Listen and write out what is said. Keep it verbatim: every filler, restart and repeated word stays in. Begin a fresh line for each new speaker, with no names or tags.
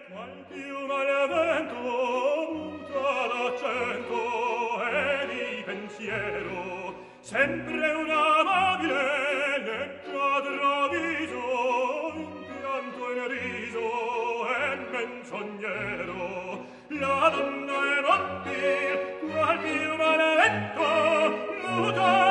qual più al vento muta l'accento e di pensiero, sempre un amabile leggiadro viso, in pianto e in riso e menzognero. La donna è mobile, qual più al vento muta